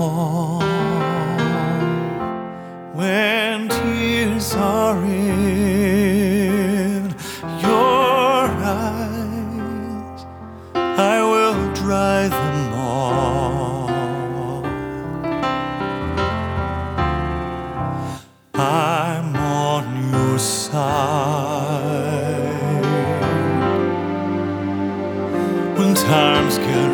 When tears are in your eyes, I will dry them all. I'm on your side when times get